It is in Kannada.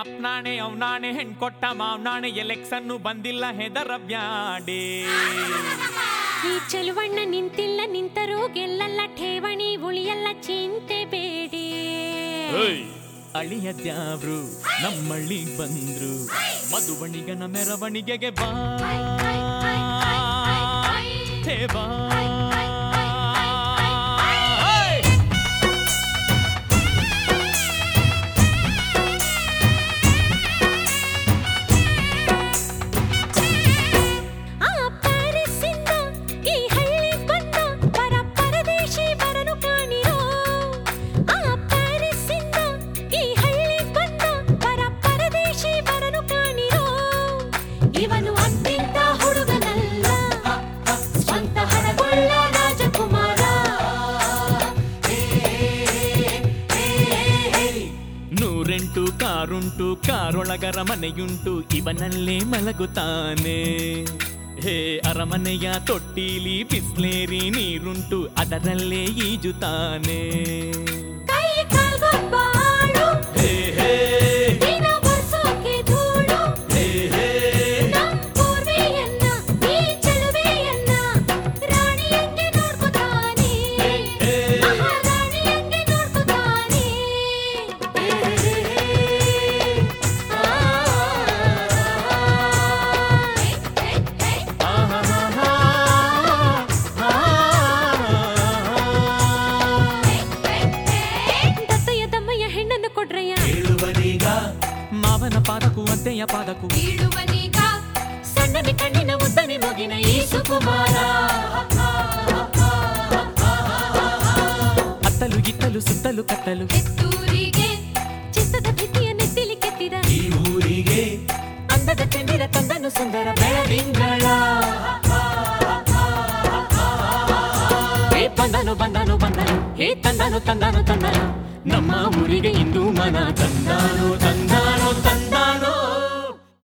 ಅಪ್ನಾಣೆ ಅವ್ನಾಣೆ ಹೆಣ್ಕೊಟ್ಟ ಮಾವ್ನಾಣೆ ಎಲೆಕ್ಷನ್ನು ಬಂದಿಲ್ಲ ಹೆದರಬ್ಯಾಡೆ. ಈ ಚೆಲುವಣ್ಣ ನಿಂತಿಲ್ಲ ನಿಂತರೂ ಗೆಲ್ಲಲ್ಲ ಠೇವಣಿ ಉಳಿಯಲ್ಲ ಚಿಂತೆ ಬೇಡಿ. ಅಳಿಯದ್ಯಾವ್ರು ನಮ್ಮಳ್ಳಿಗ್ ಬಂದ್ರು ಮಧುವಣಿಗನ ಮೆರವಣಿಗೆಗೆ ಬಾ ಬಾ. ಇವನು ಅಂತಿಂತ ಹುಡುಗನಲ್ಲ ಸ್ವಂತ ಹಣಗೊಳ್ಳ ರಾಜಕುಮಾರ. ನೂರೆಂಟು ಕಾರುಂಟು ಕಾರೊಳಗರ ಮನೆಯುಂಟು ಇವನಲ್ಲೇ ಮಲಗುತ್ತಾನೆ. ಹೇ ಅರಮನೆಯ ತೊಟ್ಟಿಲಿ ಬಿಸ್ಲೇರಿ ನೀರುಂಟು ಅದರಲ್ಲೇ ಈಜುತ್ತಾನೆ. ಮಾವನ ಪಾದಕು ಅತ್ತೆಯ ಪಾದಕು ಬೀಳುವನೀಗ ಸಣ್ಣನೆ ಕಣ್ಣಿನ ಉದ್ದನೆ ಮೂಗಿನ ಈ ಸುಕುಮಾರ. ಅತ್ತಲು ಗಿತ್ತಲು ಸುತ್ತಲು ಕತ್ತಲು ಎತ್ತೂರಿಗೆ ಚಿತ್ತದ ಭೀತಿಯ ನೆತ್ತಿಲಿ ಕೆತ್ತಿದ ಈ ಊರಿಗೆ ಅಂದದ ಚೆಂದಿರ ತಂದನು ಸುಂದರ ಬೆಳದಿಂಗಳ. ಬಂದನು ಬಂದನು ಬಂದನು ಹೇ ತಂದನು ತಂದನು ತಂದನು ನಮ್ಮ ಊರಿಗೆ ಇಂದು ಮನ ತಂದಾನೋ ತಂದಾನೋ ತಂದಾನೋ.